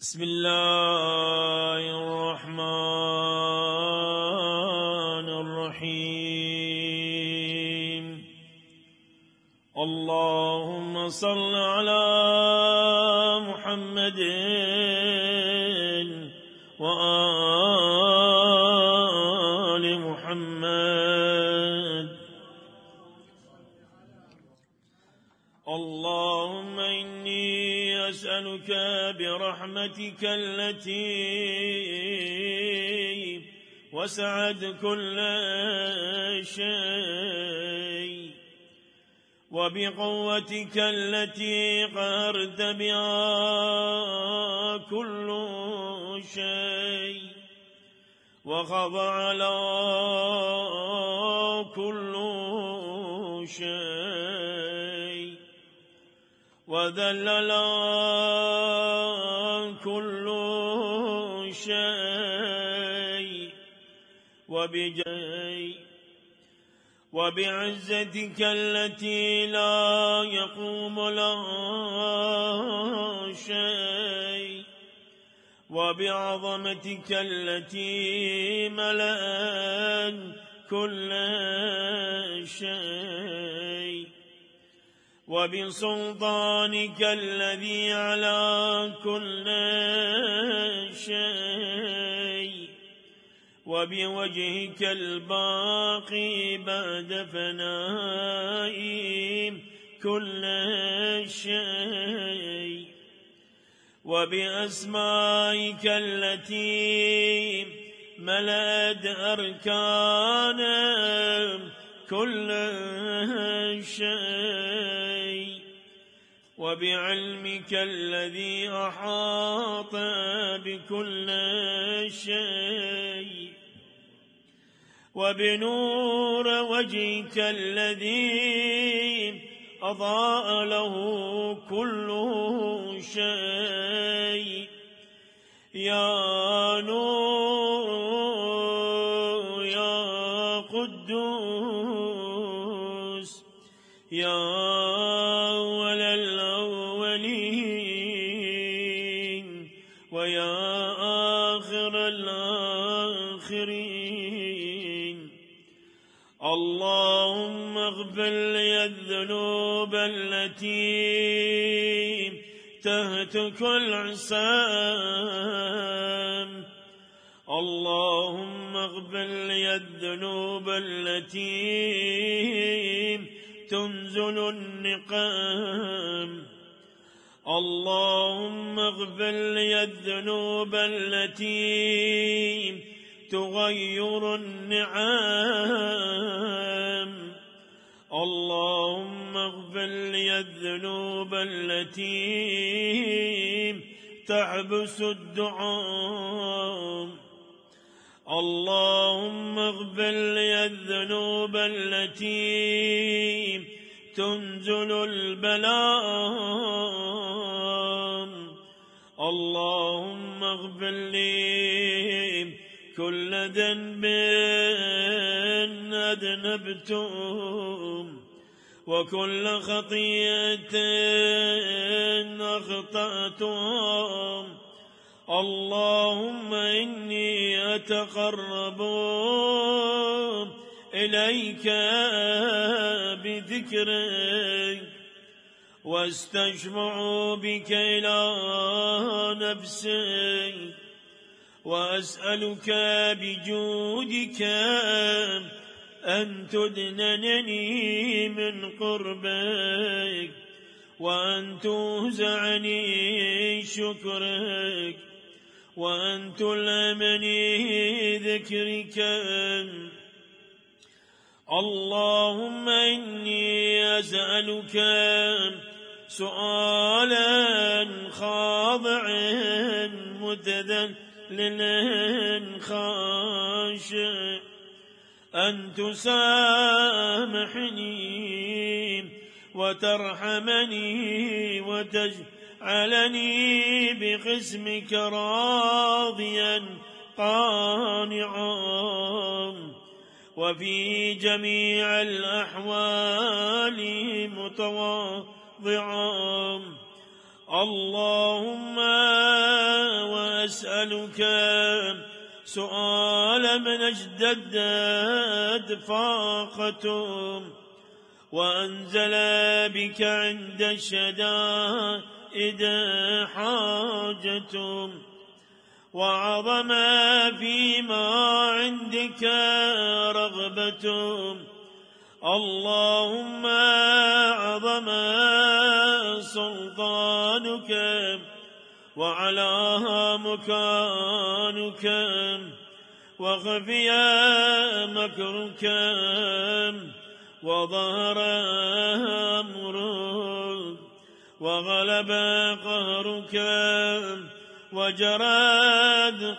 بسم الله الرحمن الرحيم. اللهم صل على محمد وآل محمد. اللهم إني أسألك برحمتك التي وسعت كل شيء وبقوتك التي قهرت بها كل شيء وخضع له كل شيء وذلل كل شيء وبعزتك التي لا يقوم لها شيء وبعظمتك التي ملأت كل شيء وبسلطانك الذي على كل شيء وبوجهك الباقي بعد فناء كل شيء وبأسمائك التي ملأت أركان كل شيء وبعلمك الذي أحاط بكل شيء وبنور وجهك الذي أضاء له كل شيء. يا نور يا قدوس يا أول الأولين ويا آخر الآخرين. اللهم اغفر لي الذنوب التي تهتك العصام. اللهم اغفر لي الذنوب التي تنزل النقام. اللهم اغفر لي الذنوب التي تغير النعام. اللهم اغفر لي الذنوب التي تحبس الدعاء. اللهم اغفر لي الذنوب التي تنزل البلاء. اللهم اغفر لي كل ذنب أذنبته وكل خطيئة أخطأتها. اللهم إني أتقرب إليك بذكرك واستشفع بك إلى نفسك وأسألك بجودك أن تدننني من قربك وأن توزعني شكرك وأن تلهمني ذكرك. اللهم إني أسألك سؤالا خاضعا متذللا خاشع أن تسامحني وترحمني وتجعلني بقسمك راضيا قانعا وفي جميع الأحوال متواضعا. اللهم أسألك سؤال من اشتدت فاقتم وأنزل بك عند الشدائد حاجتم وعظم فيما عندك رغبتم. اللهم عظم سلطانك وعلاها مكانك وخفي مكرك وظهر أمرك وغلب قهرك وجرت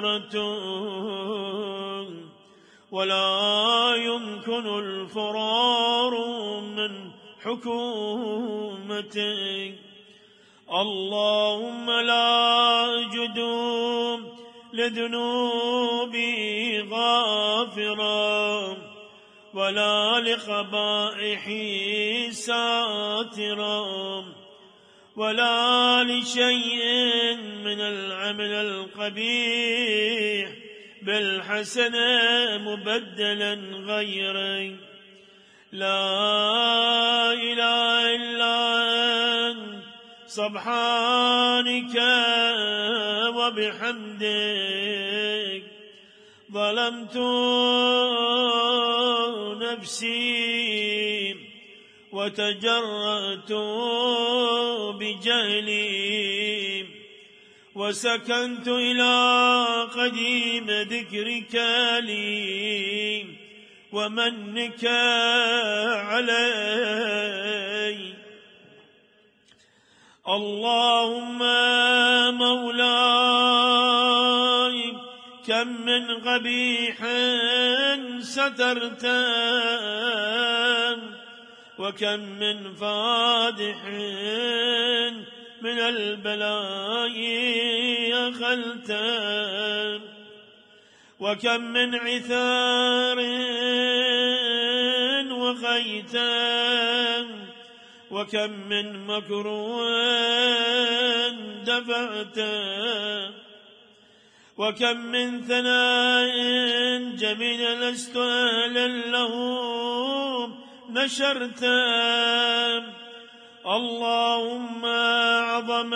قدرتك ولا يمكن الفرار من حكومتك. اللهم لا أجد لذنوبي غافرا ولا لقبائحي ساترا ولا لشيء من العمل القبيح بالحسنة مبدلا غيرك. لا إله إلا أنت سبحانك وبحمدك ظلمت نفسي وتجرأت بجهلي وسكنت إلى قديم ذكرك لي ومنك علي. اللهم مولاي كم من قبيح سترته وكم من فادح من البلاء أخلته وكم من عثار وخيته وكم من مكروه دفعته وكم من ثناء جميل لست أهلا له نشرته. اللهم عظم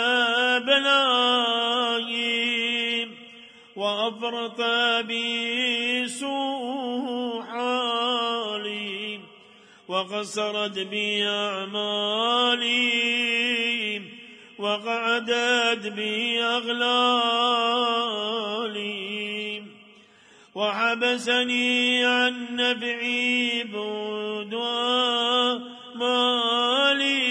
بلائي وأفرط بي سوء حالي وقصرت بي أعمالي وقعدت بي أغلالي وحبسني عن نفعي بعد مالي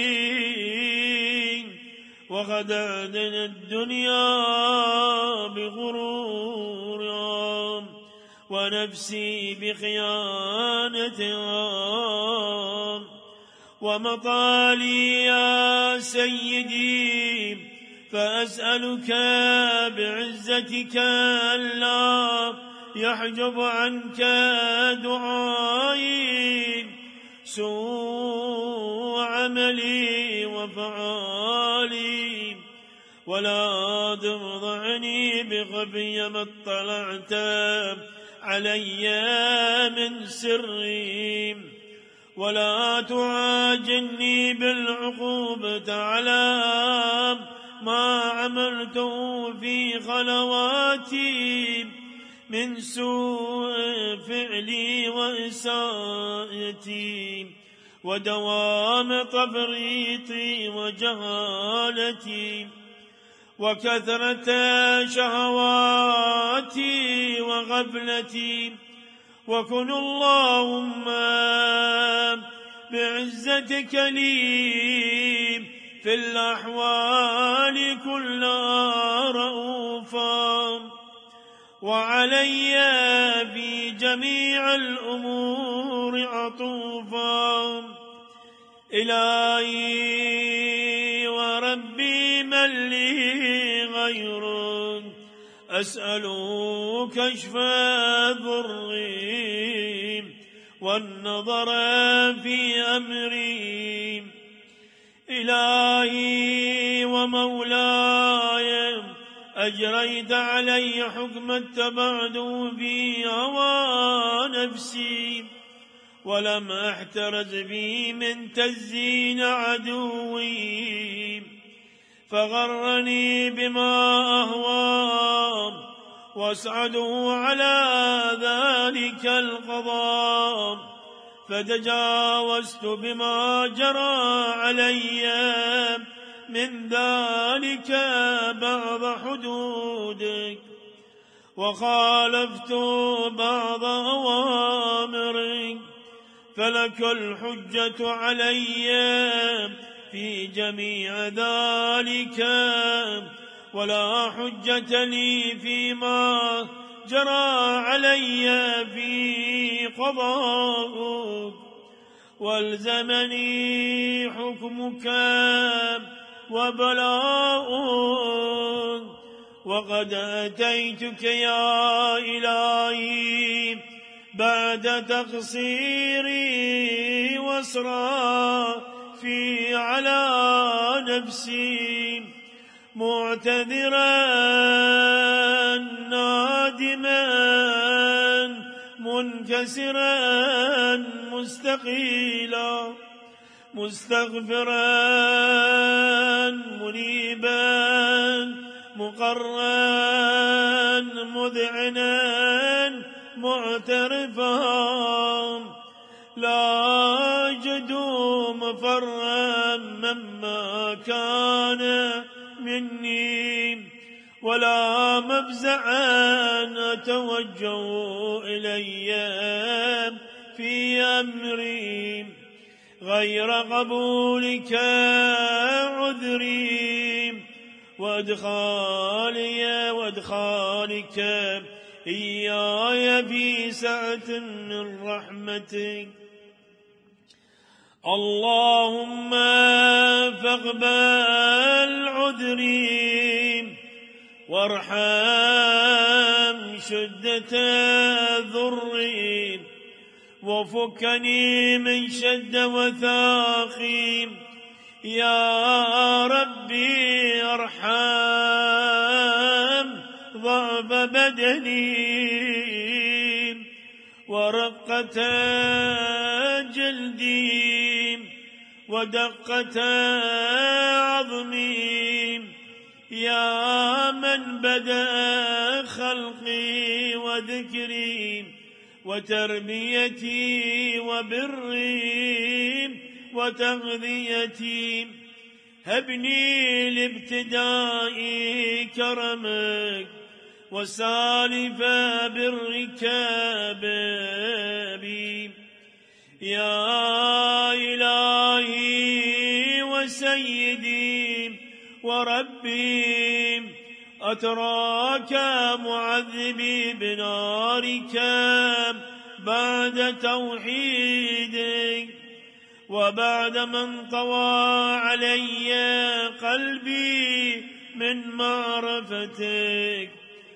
وخدعتني الدنيا بغرورها ونفسي بخيانتها ومطالي يا سيدي فأسألك بعزتك ألا يحجب عنك دعائي سوء عملي وفعالي ولا تفضحني بخفي ما اطلعت علي من سري ولا تعاجلني بالعقوبة على ما عملته في خلواتي من سوء فعلي وإساءتي ودوام تفريطي وجهالتي وكثرة شهواتي وغفلتي وكن اللهم بعزتك لي في الأحوال كلها رؤوفا وعلي في جميع الأمور عطوفا. إلهي وربي من لي غيرك أسأل كشف ضري والنظر في أمري. إلهي ومولاي أجريت علي حكم اتبعت في هوى نفسي ولم أحترز بي من تزيين عدوي فغرني بما أهوى واسعده على ذلك القضاء فتجاوزت بما جرى علي من ذلك بعض حدودك وخالفت بعض أوامرك فلك الحجة علي في جميع ذلك ولا حجة لي فيما جرى علي في قضاءك والزمني حكمك وبلاؤك وقد أتيتك يا إلهي بعد تقصيري وإسرافي على نفسي معتذرا نادما منكسرا مستقيلا مستغفرا منيبا مقرا مذعنا معترفا لا أجد مفرا مما كان مني ولا مفزعا أتوجه إلي في أمري غير قبولك عذري وادخالك إياي في سعة من رحمتك اللهم فاقبل عذري وارحم شدة ذري وفكني من شد وثاقي يا ربي ارحم ضعف بدني ورقة جلدي ودقة عظمي يا من بدأ خلقي وذكري وتربيتي وبري وتغذيتي هبني لابتداء كرمك وسالف برك بابي يا إلهي وسيدي وربي أتراك معذبي بنارك بعد توحيدك وبعد من طوى علي قلبي من معرفتك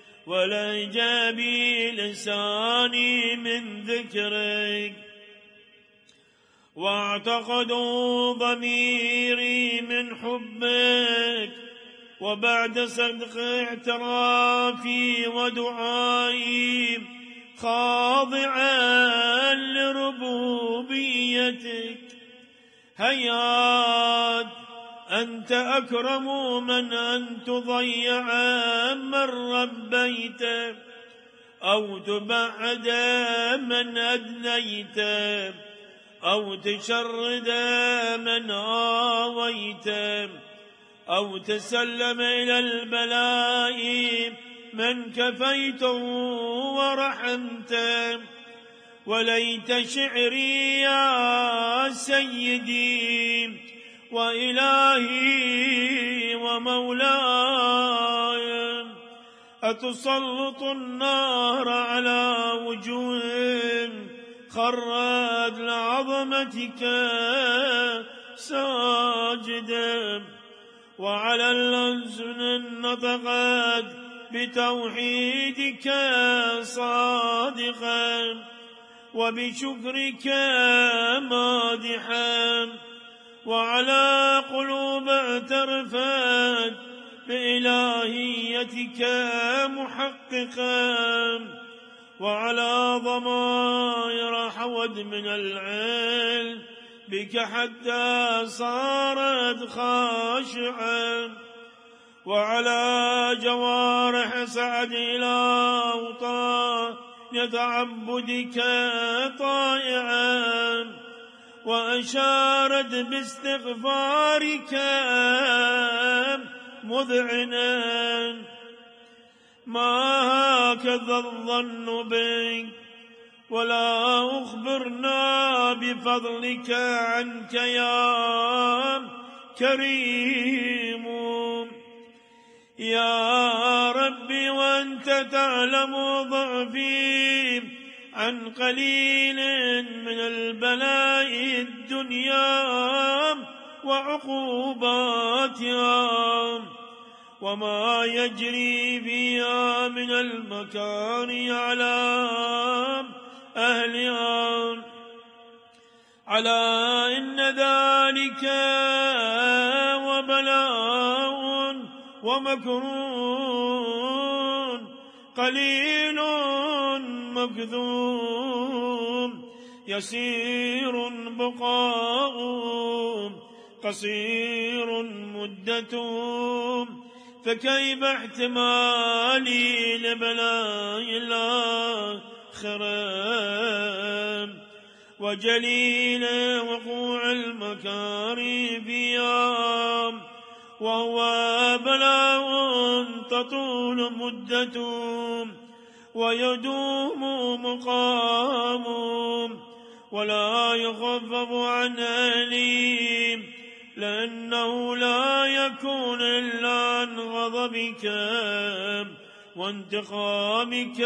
ولجابي لساني من ذكرك واعتقدوا ضميري من حبك وبعد صدق اعترافي ودعائي خاضعا لربوبيتك هيات أنت أكرم من أن تضيع من ربيت أو تبعد من أدنيت أو تشرد من آويت أو تسلم إلى البلاء من كفيته ورحمته وليت شعري يا سيدي وإلهي ومولاي أتسلط النار على وجوه خرت لعظمتك ساجدا وعلى الألسن نطقت بتوحيدك صادقا وبشكرك مادحا وعلى قلوب اعترفت بإلهيتك محققا، وعلى ضمائر حود من العلم بك حتى صارت خاشعا، وعلى جوارح سعد إلى أوطان يتعبدك طائعا، وأشارت باستغفارك مذعنا. ما هكذا الظن بك، ولا أخبرنا بفضلك عنك يا كريم. يا ربي وأنت تعلم ضعفي عن قليل من البلاء الدنيا وعقوباتها، وما يجري فيها من المكان على أهلها، على إن ذلك وبلاء ومكر قليل مكذوم، يسير بقاء قصير مدة، فكيف احتمالي لبلاء الآخرة وجليل وقوع المكارم فيها، وهو بلاء تطول مدته ويدوم مقام، ولا يخفف عن أهله، لأنه لا يكون إلا عن غضبك وانتقامك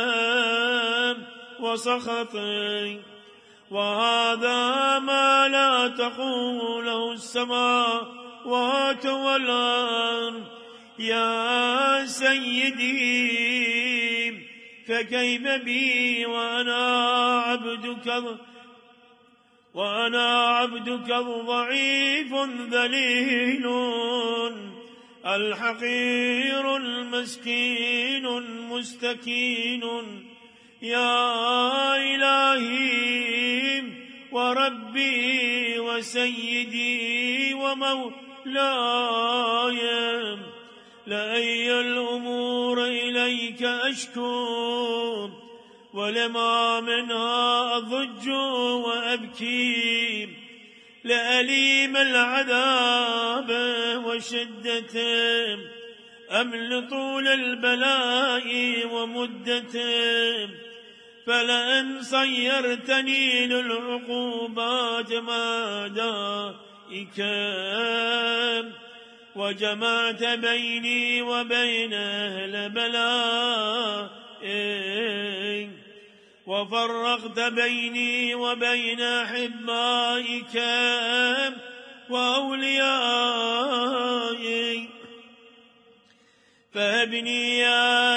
وسخطك، وهذا ما لا تقوم له السماوات والأرض يا سيدي. فكيف بي وأنا عبدك الضعيف ذليل الحقير المسكين المستكين، يا إلهي وربي وسيدي ومولاي، لأي الأمور إليك أشكو، ولما منها أضج وأبكي، لأليم العذاب وشدته أم لطول البلاء ومدته، فلأن صيرتني للعقوبات مادائك، وجمعت بيني وبين أهل بلائك، وفرقت بيني وبين أحبائك وأوليائك، فهبني يا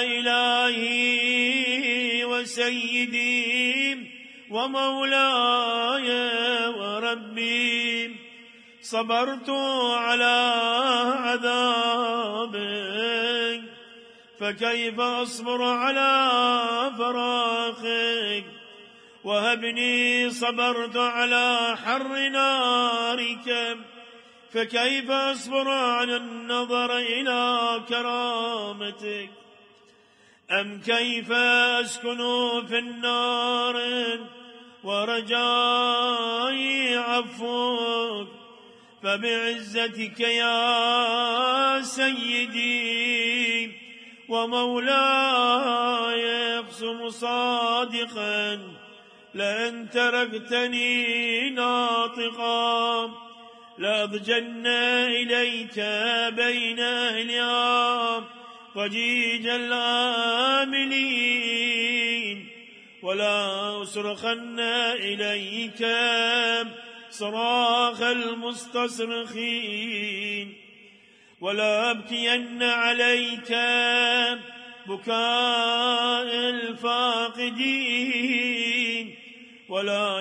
إلهي وسيدي ومولاي وربي، صبرت على عذابك، فكيف أصبر على فراقك، وهبني صبرت على حر نارك، فكيف أصبر على النظر إلى كرامتك، أم كيف أسكن في النار ورجائي عفوك، فبعزتك يا سيدي ومولاي اقسم صادقا، لأن تركتني ناطقا لأضجن إليك بين أهلها ضجيج الآملين، ولا أصرخن إليك صراخ المستصرخين، ولا أبكين عليك بكاء الفاقدين، ولا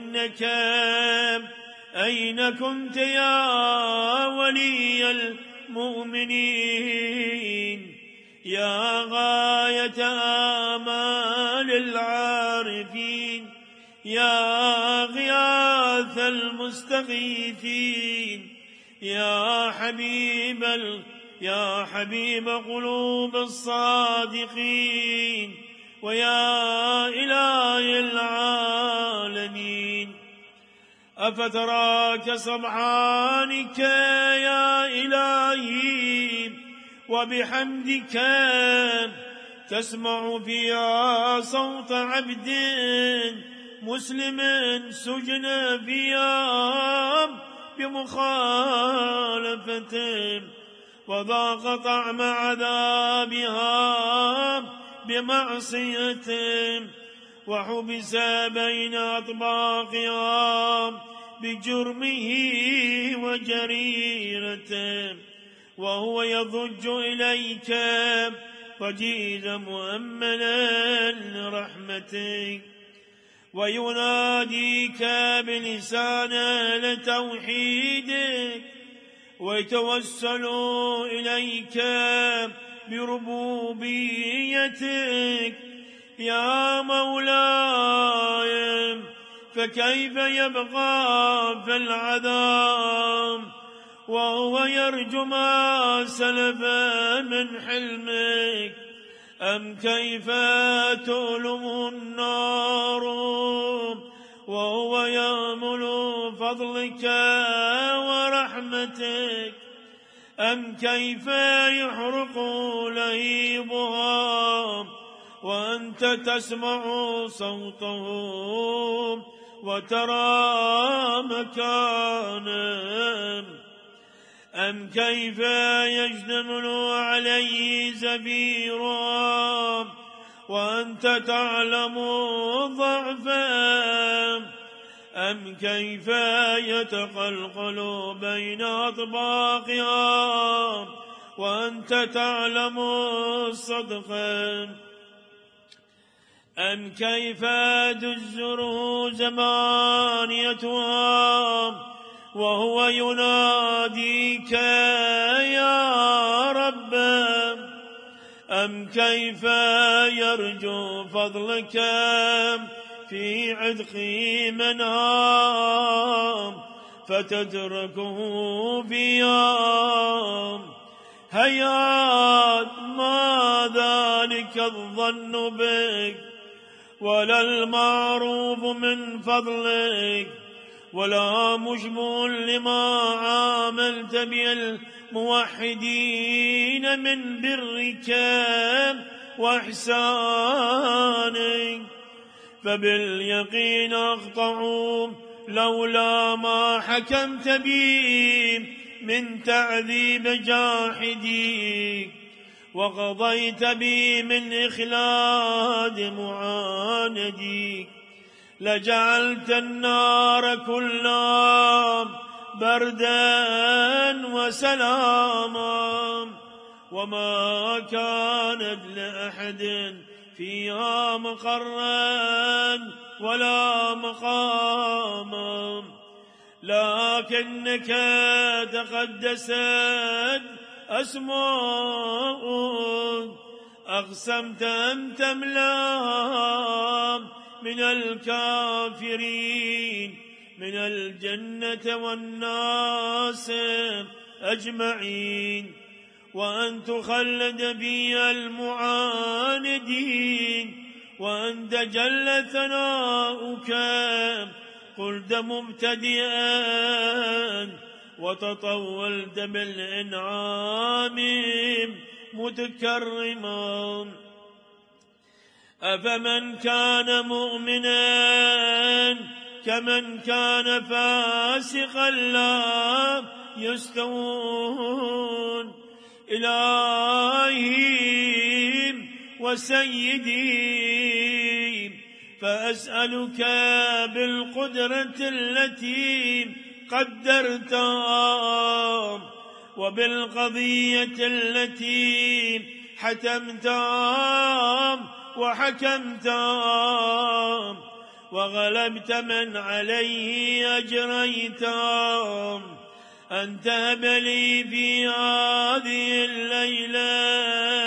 ينادينك أين كنت يا ولي المؤمنين يا غاية آمال العارفين يا غياث المستغيثين يا حبيب قلوب الصادقين ويا إله العالمين أفتراك سبحانك يا إلهي وبحمدك تسمع فيها صوت عبد مسلم سجن فيها بمخالفة وذاق طعم عذابها بمعصية وحبس بين أطباقها بجرمه وجريرته وهو يضج إليك وجيزا مؤملا لرحمتك ويناديك بلسان لتوحيدك ويتوسل إليك بربوبيتك يا مولاي فكيف يبقى في العذاب وهو يرجو ما سلف من حلمك أم كيف تؤلم النار وهو يأمل فضلك ورحمتك أم كيف يحرق لهيبها وأنت تسمع صوته وترى مكانه أم كيف يجتمل عليه زفيرا وأنت تعلم ضعفا أم كيف يتقلقل بين أطباقها وأنت تعلم صدقا أم كيف تزره زمانيتها وهو يناديك يا رب أم كيف يرجو فضلك في عتق منام فتتركه فيها هيات ما ذلك الظن بك ولا المعروف من فضلك ولا مشبه لما عاملت به الموحدين من برك وإحسانك فباليقين أقطعوا لولا ما حكمت به من تعذيب جاحديك وقضيت به من إخلاد معانديك لجعلت النار كلها بردا وسلاما وما كانت لأحد فيها مقرا ولا مقاما لكنك تقدست أسماء أقسمت أن تملاها من الكافرين من الجنة والناس أجمعين وأن تخلد بي المعاندين وأنت جل ثناؤك قلت مبتدئا وتطولت بالإنعام متكرما أفمن كان مؤمنا كمن كان فاسقا لا يستوون إلهي وسيدي فأسألك بالقدرة التي قدرتها وبالقضية التي حتمتها وحكمتها وغلبت من عليه أجريتها أن تهب لي في هذه الليلة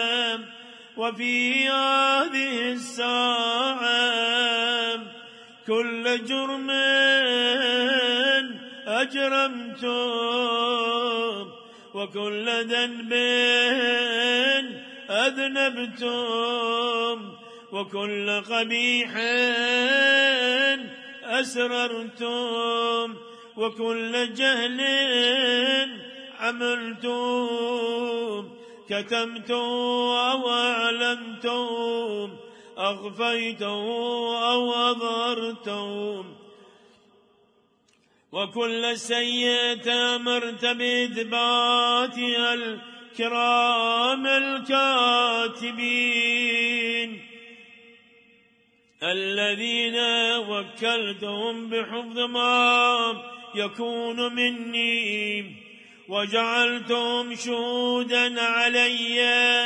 وفي هذه الساعة كل جرم أجرمتم وكل ذنب أذنبتم وكل قبيح أسررتم وكل جهل عملتم كتمتم أو أعلنتم أخفيتم أو أظهرتم وكل سيئة أمرت بإثباتها الكرام الكاتبين الذين وكلتهم بحفظ ما يكون مني وجعلتهم شهودا علي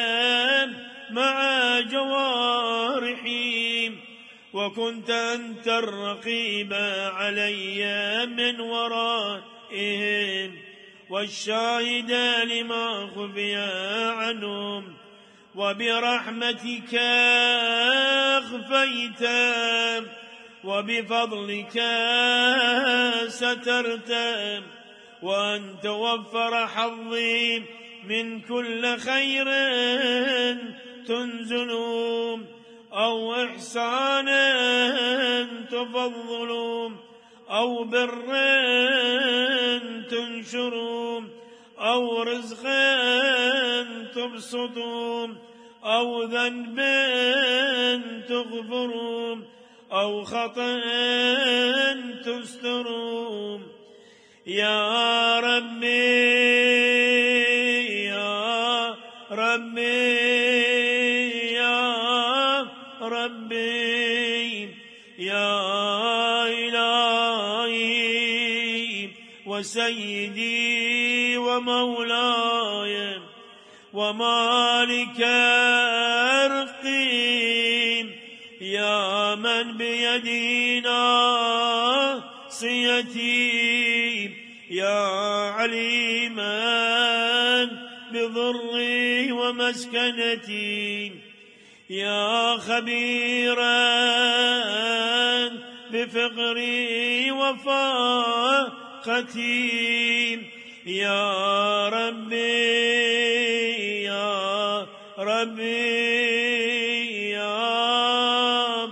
مع جوارحي وكنت أنت الرقيب علي من ورائهم والشاهد لما خفي عنهم وبرحمتك أخفيت وبفضلك سترت وأن توفر حظي من كل خير تنزل أو إحسان تفضل أو بر تنشر أو رزق تبسط أو ذنب تغفر أو خطأ تستر يا ربي يا ربي يا ربي يا إلهي وسيدي ومولاي ومالك رقي يا من بيدي ناصيتي يا عليما بضري ومسكنتي يا خبيرا بفقري وفاقتي يا ربي يا ربي يا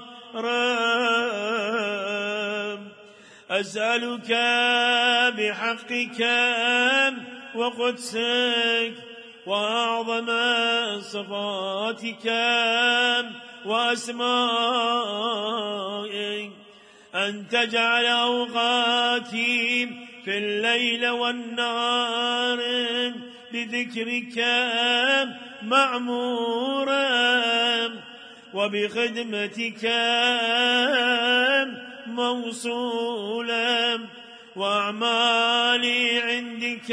رب أسألك بحقك وقدسك وأعظم صفاتك وأسمائك أن تجعل أوقاتي في الليل والنهار بذكرك معمورا وبخدمتك موصولا وأعمالي عندك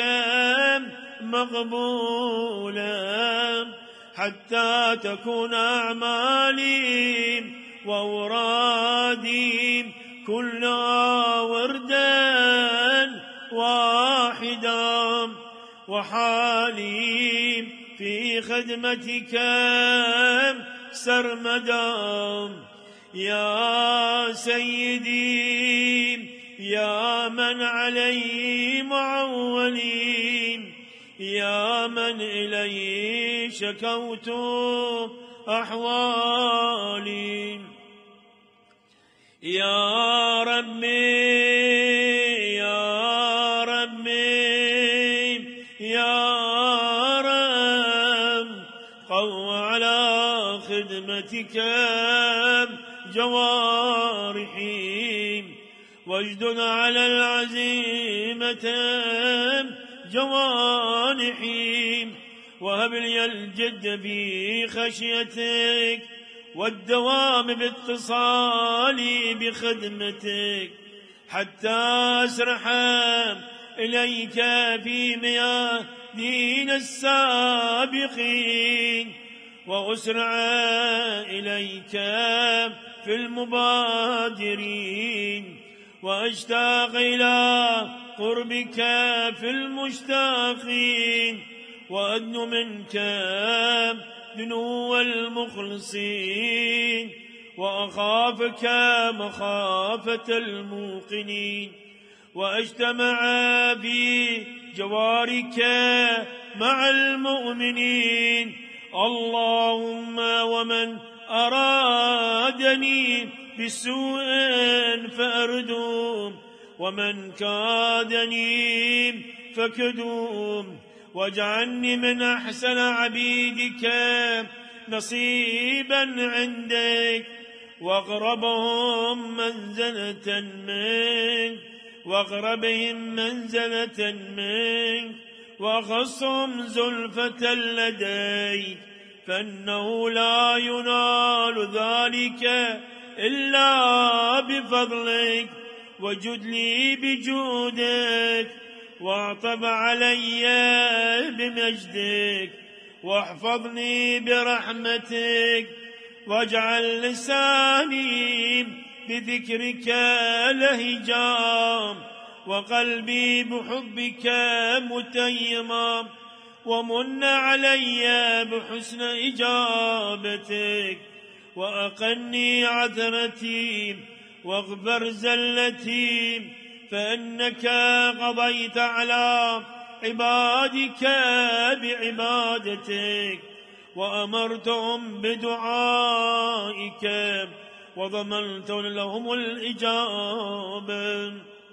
مقبولا حتى تكون أعمالي وأورادي كلها وردا واحدا وحالي في خدمتك سرمدا يا سيدي يا من علي معولين يا من إليه شكوت أحوالي يا ربي يا ربي يا رب قو على خدمتك جوارحي واجدد على العزيمة جوانحي وهب لي الجد في خشيتك والدوام باتصالي بخدمتك حتى أسرح إليك في ميادين السابقين وأسرع إليك في المبادرين وأشتاق إلى قربك في المشتاقين، وأدن منك دنو المخلصين، وأخافك مخافة الموقنين، وأجتمع في جوارك مع المؤمنين. اللهم ومن أرادني بسوء فأردوم، ومن كادني فكدوم، واجعلني من أحسن عبيدك نصيبا عندك، واقربهم منزلة منك، واقربهم منزلة منك، وأخصهم زلفة لديك، فإنه لا ينال ذلك إلا بفضلك، وجد لي بجودك، واعطف علي بمجدك، واحفظني برحمتك، واجعل لساني بذكرك لهجا، وقلبي بحبك متيما، ومن علي بحسن إجابتك، وأقني عثرتي، واغفر زلتي، فإنك قضيت على عبادك بعبادتك، وأمرتهم بدعائك، وضمنت لهم الإجابة.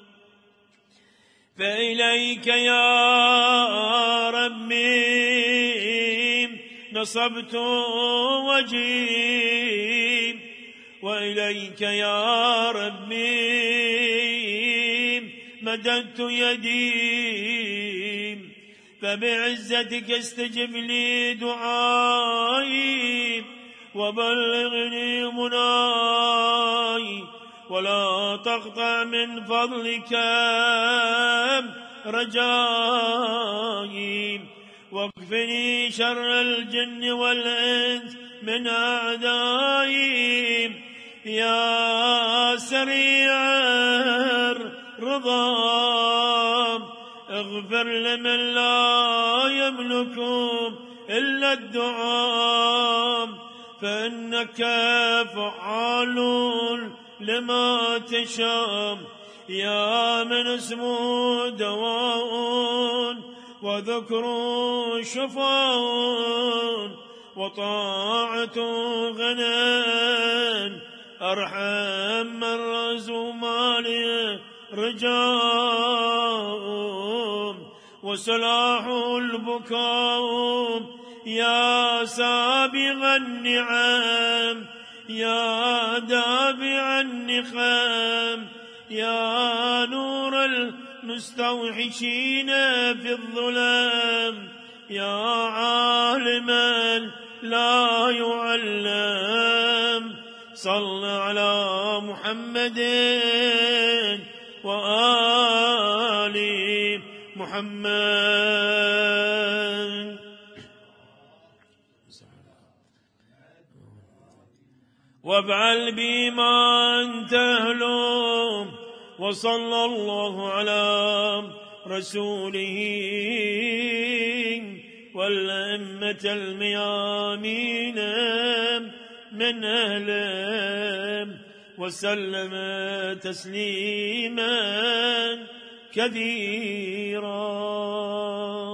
فإليك يا ربي نصبت وجهي، وإليك يا ربي مددت يدي، فبعزتك استجب لي دعائي، وبلغني مناي، ولا تقطع من فضلك رجائي، واكفني شر الجن والإنس من أعدائي، يا سريع الرضا اغفر لمن لا يملك إلا الدعاء، فإنك فعال لما تشاء، يا من اسمه دواء وذكر شفاء وطاعة غنى، أرحم من رزق مالي رجاء، وصلاح البكاء، يا سابغ النعم، يا دافع النقم، يا نور المستوحشين في الظلام، يا عالما لا يعلم، صل على محمد وآل محمد. وافعل بما أنت أهله، وصلى الله على رسوله والأئمة الميامين من أهله، وسلم تسليما كثيرا.